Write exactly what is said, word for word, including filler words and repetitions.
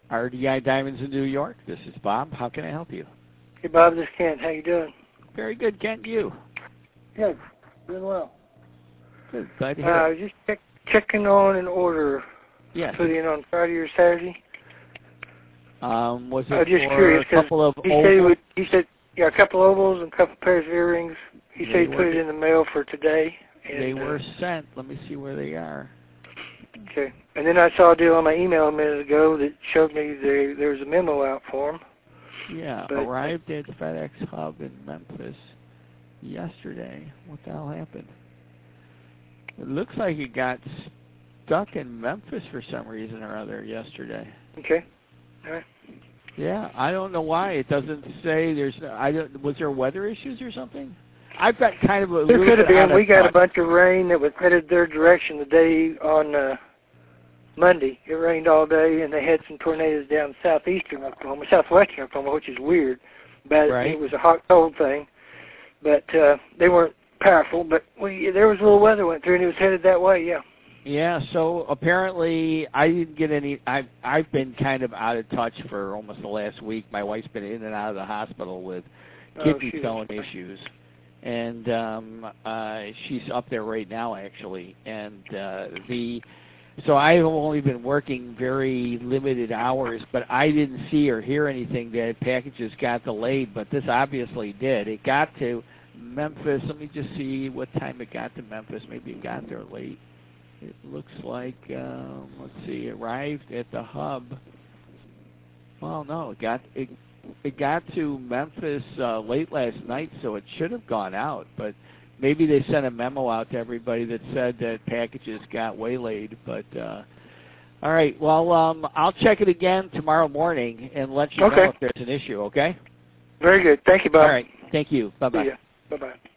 R D I Diamonds in New York. This is Bob. How can I help you? Hey, Bob, this is Kent. How you doing? Very good, Kent. You? Good. Doing well. Good. Glad to hear uh, I it. was just check, checking on an order Yes. put in on Friday or Saturday. Um, was it I was just for curious, a couple of he ovals? said, he, would, he said, yeah, a couple ovals and a couple pairs of earrings. He They said he were- put it in the mail for today. And, They were uh, sent. Let me see where they are. Okay. And then I saw a deal on my email a minute ago that showed me there, there was a memo out for him. Yeah, But, arrived at FedEx Hub in Memphis yesterday. What the hell happened? It looks like it got stuck in Memphis for some reason or other yesterday. Okay. All right. Yeah, I don't know why. It doesn't say there's. I don't. Was there weather issues or something? I've got kind of a There little could have bit out been. of We got a touch. bunch of rain that was headed their direction the day on uh, Monday. It rained all day, and they had some tornadoes down southeastern Oklahoma, southwestern Oklahoma, which is weird. But Right. it was a hot, cold thing. But uh, they weren't powerful. But we there was a little weather went through, and it was headed that way. Yeah. Yeah, so apparently I didn't get any. I've I've been kind of out of touch for almost the last week. My wife's been in and out of the hospital with kidney Oh, shoot. stone issues, and um, uh, she's up there right now actually. And uh, the so I've only been working very limited hours, but I didn't see or hear anything that packages got delayed. But this obviously did. It got to Memphis. Let me just see what time it got to Memphis. Maybe it got there late. It looks like, um, let's see, arrived at the hub. Well, no, it got it, it got to Memphis uh, late last night, so it should have gone out. But maybe they sent a memo out to everybody that said that packages got waylaid. But uh, all right, well, um, I'll check it again tomorrow morning and let you Okay. know if there's an issue. Okay. Very good. Thank you, Bob. All right. Thank you. Bye bye. See ya. Bye bye.